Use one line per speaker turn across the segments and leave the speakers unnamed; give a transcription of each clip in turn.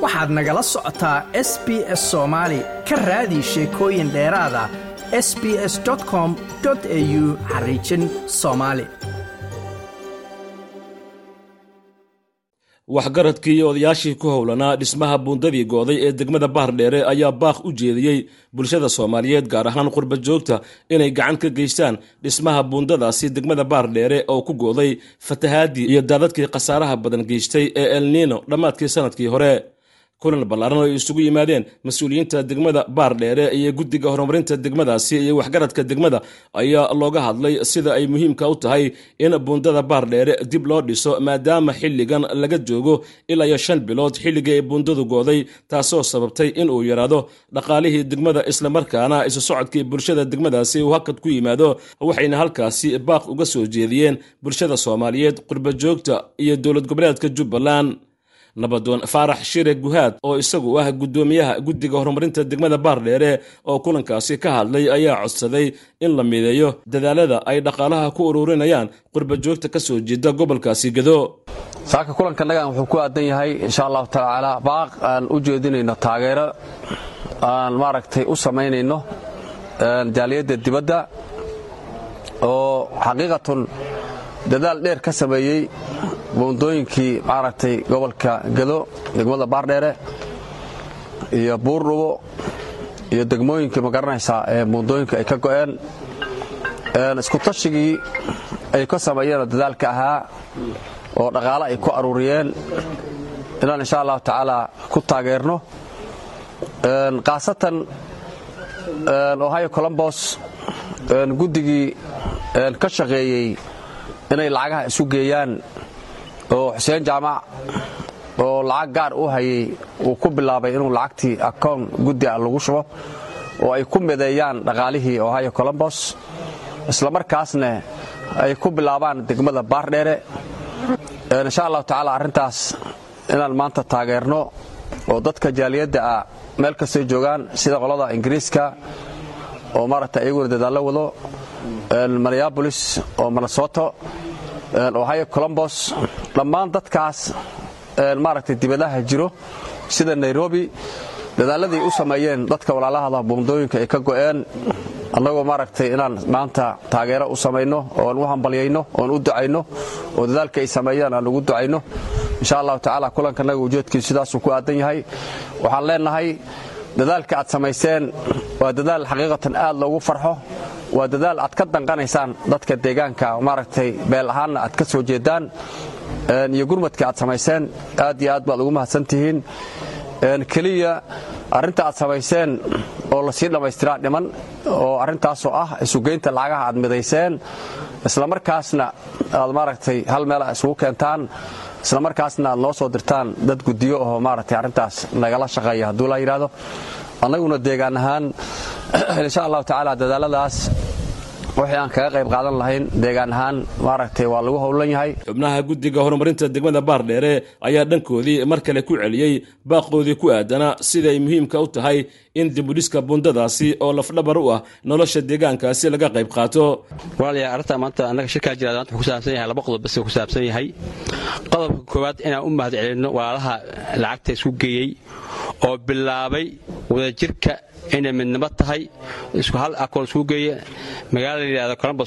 waxaad nagala socotaa SBS Soomaali ka raadi sheekooyin dheeraad ah sbs.com.au/Somali
waxgaradkii iyo odayaashii ku howlanaa dhismaha buundadii gooday ee degmada Baardheere ayaa baaq u jeediyey bulshada Soomaaliyeed gaar ahaan qurba joogta inay gacan ka geystaan dhismaha buundadaasi degmada Baardheere oo ku gooday fatahaadii iyo daadadkii khasaaraha badan geystay ee El Niño dhamaadkii sanadkii hore. kulan ballaaran oo isugu yimaadeen mas'uuliyiinta degmada Baardheere iyo guddiga horumarinta degmadaasi iyo waxgaradka degmada ayaa looga hadlay sida ay muhiimka u tahay in buundada Baardheere dib loo dhiso maadaama xilligan laga joogo ilaa 5 bilood xilliga ay buundadu gooday taasoo sababtay in uu yaraado dhaqaalihii degmada isla markaana isu socodkii bulshada degmadaasi uu hakad ku yimaado waxayna halkaasi baaq uga soo jeediyeen bulshada Soomaaliyeed qurba joogta iyo dowlad goboleedka Jubbaland. nabadoon Faarax Shire Guhaad oo isagu ah gudoomiyaha guddiga horumarinta degmada Baardheere oo kulankaasi ka hadlay ayaa codsaday in la mideeyo dadaalada ay dhaqaalaha ku ururinayaan qurba joogta ka soo jeeda gobolkaasi Gado.
saaka kulankanaga wuxuu ku aadan yahay insha Allah taala baaq aan u jeedinayno taageero aan maaragtay u sameynayno jaaliyada dibadda oo xaqiiqatan dadaal dheer ka sameeyay buundooyinkii maaragtay gobolka Gado degmada Baardheere iyo Buurdhubo iyo degmooyinka magaranaysa ee buundooyinka ay ka go'een isku tashigii ay ka sameeyeen dadaalka ahaa oo dhaqaale ay ku aruuriyeen inaan insha Allah taala ku taageerno qaasatan Ohio Columbus guddigii ka shaqeeyay inay lacagaha isu geeyaan oo Xuseen Jaamac oo lacag gaar u hayay uu ku bilaabay inuu lacagtii account guddi lagu shubo oo ay ku mideeyaan dhaqaalihii Ohio Columbus isla markaasna ay ku bilaabaan degmada Baardheere insha Allah taala arintaas inaan maanta taageerno oo dadka jaaliyada meel kasta joogaan sida qolada Ingiriiska oo maaragtay ay dadaal wado Minneapolis oo Minnesota Ohio Columbus dhammaan dadkaas maaragtay dibadaha jiro sida Nairobi dadaaladii u sameeyeen dadka walaalaha buundooyinka ay ka go'een annagoo maaragtay inaan maanta taageero u sameeyno oo aan u hambalyeeyno oo aan u ducayno oo dadaalka ay sameeyaan aan ugu ducayno insha Allah taala kulankanaga ujeedkiisu sidaas uu ku aadan yahay waxaan leenahay dadaalka aad sameeyeen waa dadaal xaqiiqatan aad loogu farxo waa dadaal aad ka danqanaysaan dadka deegaanka maaragtay beel ahaan aad ka soo jeedaan iyo gurmadka aad sameeyeen aad iyo aad baad ugu mahadsantihiin kaliya arinta aad sameeyeen oo la sii dhameystiraa dhiman oo arintaas oo ah isugeynta lacagaha aad mideyseen isla markaasna aad maaragtay hal meel isugu keentaan isla markaasna aad noo soo dirtaan dad gudiyo oo maaragtay arintaas nagala shaqeeya hadduu la yiraahdo annaguna deegaan ahaan insha Allah taala dadaaladaas waxay aan kaga qayb qaadan lahayn deegaan ahaan maaragtay waa lagu howlan yahay.
xubnaha guddiga horumarinta degmada Baardheere ayaa dhankoodii mar kale ku celiyay baaqoodii ku aadana sida ay muhiimka u tahay in dib u dhiska buundadaasi oo lafdhabar u ah nolosha deegaankaasi laga qayb qaato.
walaalayaal arrinta maanta anaga shirka jiraadaan wuxuu ku saabsan yahay laba qodob bas ku saabsan yahay qodobka koowaad inaan u mahadcelino walaalaha lacagta isku geeyay oo bilaabay wadajirka inay midnimo tahay isku hal akoon isku geeyay magaalada yiraahdo Columbus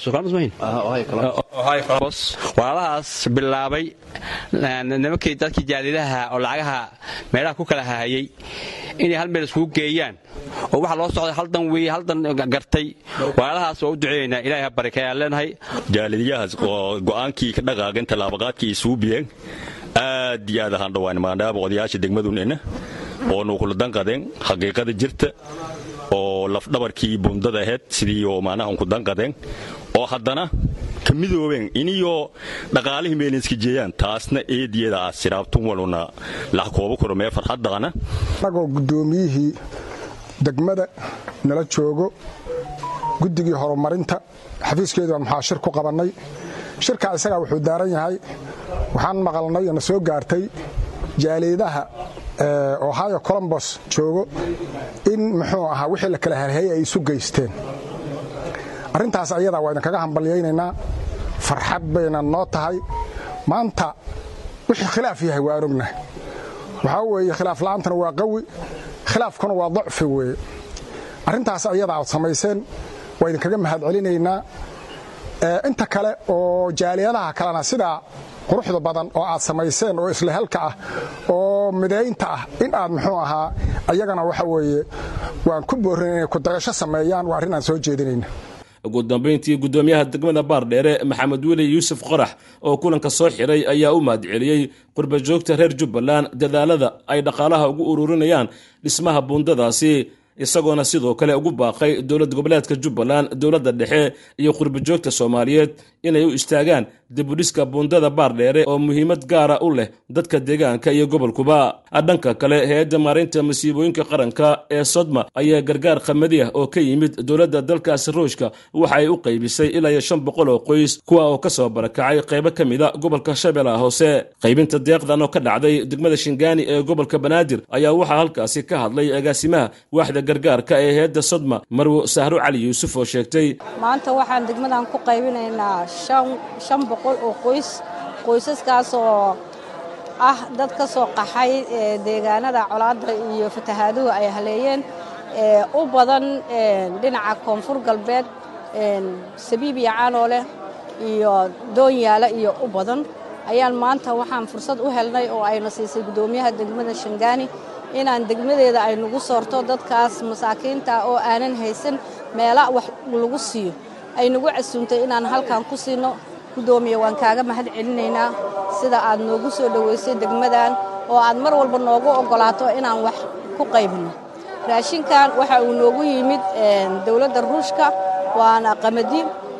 walaalahaas bilaabay nimankii dadkii jaalidaha oo lacagaha meelaha ku kala hayay inay hal meel isku geeyaan oo waxa loo socday haldan gartay walaalahaas oo u duceeyna Ilaahay ha barakeeyo leenahay
jaalidayaas oo go'aankii ka dhaqaaqeen talaabaqaadkii suubiyeen aad iyo aad aan dhawaan maadaama odayaasha degmaduna oo noo kula danqadeen xaqiiqada jirta oo lafdhabarkii buundada ahayd sidii oo maanaha ku danqadeen oo haddana ka midoobeen iniyo dhaqaalihii meeliska jeeyaan taasna eediyada asiraabtun waluna la koobo kormee farxadana
anagoo gudoomiyihii degmada nala joogo guddigii horumarinta xafiiskeedu maxaa shir ku qabanay shirka isaga wuxuu daaran yahay waxaan maqalnay in soo gaartay jaalidaha Ohio Columbus joogo in muxuu ahaa wixii la kala helay ay isu geysteen arintaas ayada waa kaga hambalyeynayna farxad bayna noo tahay maanta wixii khilaaf yahay waa aragna waxaa weeye khilaaf la'aantana waa qawi khilaafkuna waa dacfi weeye arrintaas ayada aad samayseen waa idinkaga mahad celinaynaa inta kale oo jaaliyadaha kalena sidaa quruxda badan oo aad samayseen oo isla halka ah oo midaynta ah in aad muxuu ahaa ayagana waxa weeye waan ku boorin inay ku dagasho sameeyaan waa arrin aan soo jeedinayna
ugu dambeyntii gudoomiyaha degmada Baardheere Maxamed Weli Yuusuf Qorax oo kulanka soo xiray ayaa u mahadceliyay qurba joogta reer Jubbaland dadaalada ay dhaqaalaha ugu ururinayaan dhismaha buundadaasi isagoona sidoo kale ugu baaqay dowlad goboleedka Jubbaland dowladda dhexe iyo qurba joogta Soomaaliyeed inay u istaagaan dib u dhiska buundada Baardheere oo muhiimad gaar ah u leh dadka deegaanka iyo gobolkuba dhanka kale hay'adda maareynta masiibooyinka qaranka ee Sodma ayaa gargaar qamadi ah oo ka yimid dowladda dalkaas Ruushka waxa ay u qaybisay ilaa 500 oo qoys kuwa oo ka soo barakacay qaybo kamida gobolka Shabeellaha Hoose qaybinta deeqdan oo ka dhacday degmada Shingaani ee gobolka Banaadir ayaa waxa halkaasi ka hadlay agaasimaha waaxda gargaarka ee hay'adda Sodma Marwo Sahro Cali Yuusuf oo sheegtay
maanta waxaan degmadan ku qaybinaynaa 500 oo qoysaskaas oo ah dad ka soo qaxay deegaanada colaadda iyo fatahaaduhu ay haleeyeen u badan dhinaca koonfur galbeed Sabiib iyo Caanoole iyo Doonyaala iyo u badan ayaan maanta waxaan fursad u helnay oo ayna siisay gudoomiyaha degmada Shingaani inaan degmadeeda ay nagu soorto dadkaas masaakiinta oo aanan haysan meelo wax lagu siiyo ay nagu casuuntay inaan halkan ku siino gudoomiye waan kaaga mahad celinaynaa sida aad noogu soo dhaweysay degmadan oo aad mar walba noogu ogolaato inaan wax ku qaybino raashinkan waxa uu noogu yimid dawladda Ruushka waana qamadi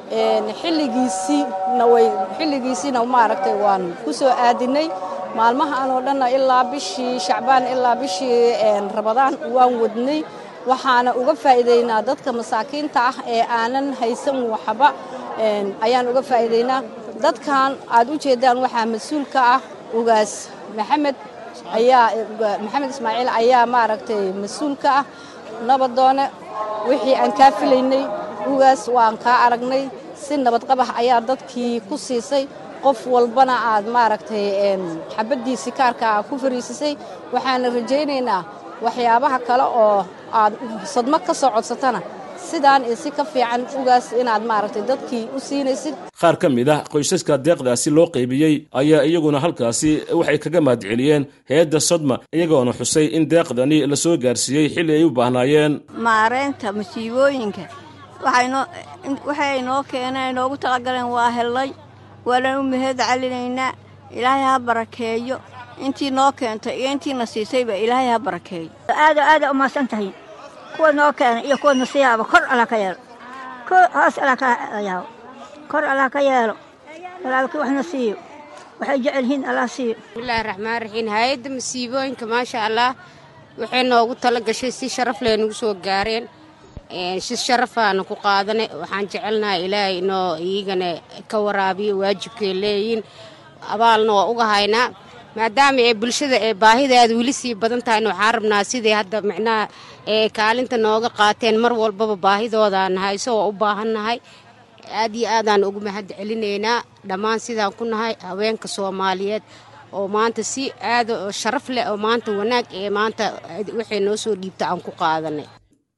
xilligiisina maaragtay waan ku soo aadinay maalmahan oo dhan ilaa bishii Shacbaan ilaa bishii Ramadaan waan wadnay waxaana uga faa'iideynaa dadka masaakiinta ah ee aanan haysan waxba ayaan uga faa'iideynaa dadkan aad u jeedaan waxa mas'uul ka ah ugaas Maxamed Ismaaciil ayaa maaragtay mas'uul ka ah nabadoone wixii aan ka filaynay ugaas waan ka aragnay si nabad qabax ayaa dadkii ku siisay qof walbana aad maaragtay xabadiisi kaarka ku fariisay waxaan rajaynaynaa waxyaabaha kale oo aad Sodma ka soo codsatana sidaan si ka fiican ugaas inaad maaragtay dadkii u siinaysid
qaar kamid ah qoysaska deeqdaasi loo qaybiyay ayaa iyaguna halkaasi waxay kaga mahadceliyeen hay'adda Sodma iyagoona xusay in deeqdani la soo gaarsiiyay xilli ay u baahnaayeen
maareynta masiibooyinka waxay noo keeneen noogu talagaleen waa helay wala u mahad celinaynaa ilaahay ha barakeeyo intii noo keentay iyo intiina siisayba ilaahay ha barakeeyo
aad u maasantahay kuwa noo keenay iyo kuwa nasiyaaba kor alla ka yeelo hoos alla ka yeelo kor alla ka yeelo walaalkii waxna siiyo waxay jecel yihiin alla siiyo
bismillaahi raxmaani raxiim hay'adda masiibooyinka maasha Allah waxay noogu tala gashay si sharaf leh nagu soo gaareen si sharafaan ku qaadanay waxaan jecelnahay ilaahay inoo iyagana ka waraabiyo waajibkay leeyihiin abaalna waa uga haynaa maadaama ay bulshada ee baahideeda wili sii badan tahay waxaan rabnaa sidii hadda macnaha kaalinta nooga qaateen mar walbaba baahidoodaan hayso oo u baahannahay aad iyo aadaan ugu mahad celinaynaa dhammaan sidaan ku nahay haweenka Soomaaliyeed oo maanta si aad sharaf leh oo maanta wanaag ee maanta waxay noo soo dhiibta aan ku qaadanay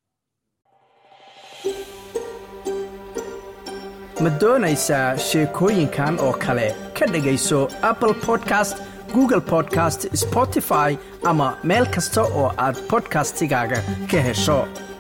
ma doonaysaa sheekooyinkan oo kale ka dhagayso Apple Podcast Google Podcast Spotify ama meel kasta oo aad podcastigaaga ka hesho